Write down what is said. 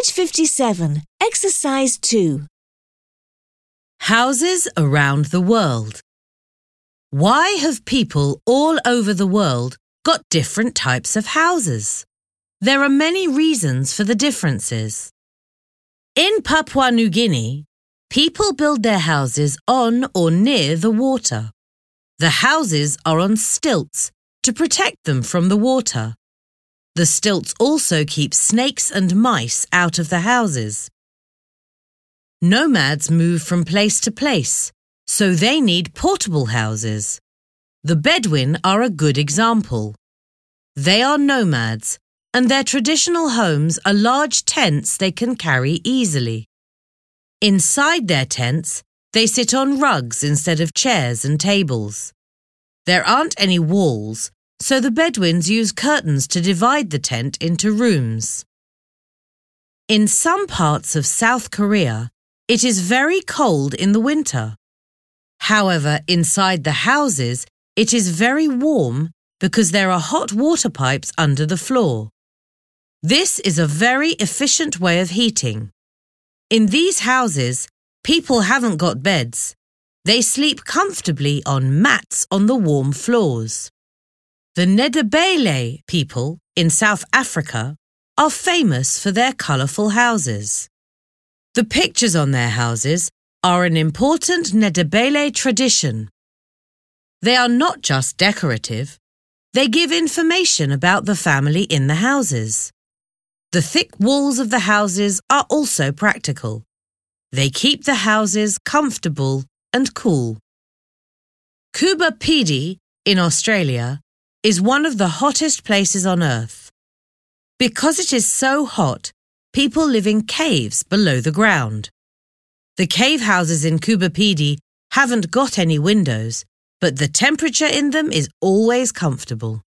Page 57. Exercise 2. Houses around the world. Why have people all over the world got different types of houses? There are many reasons for the differences. In Papua New Guinea, people build their houses on or near the water. The houses are on stilts to protect them from the water. The stilts also keep snakes and mice out of the houses. Nomads move from place to place, so they need portable houses. The Bedouin are a good example. They are nomads, and their traditional homes are large tents they can carry easily. Inside their tents, they sit on rugs instead of chairs and tables. There aren't any walls, so the Bedouins use curtains to divide the tent into rooms. In some parts of South Korea, it is very cold in the winter. However, inside the houses, it is very warm because there are hot water pipes under the floor. This is a very efficient way of heating. In these houses, people haven't got beds. They sleep comfortably on mats on the warm floors. The Ndebele people in South Africa are famous for their colourful houses. The pictures on their houses are an important Ndebele tradition. They are not just decorative, they give information about the family in the houses. The thick walls of the houses are also practical. They keep the houses comfortable and cool. Coober Pedy in Australia is one of the hottest places on Earth. Because it is so hot, people live in caves below the ground. The cave houses in Coober Pedy haven't got any windows, but the temperature in them is always comfortable.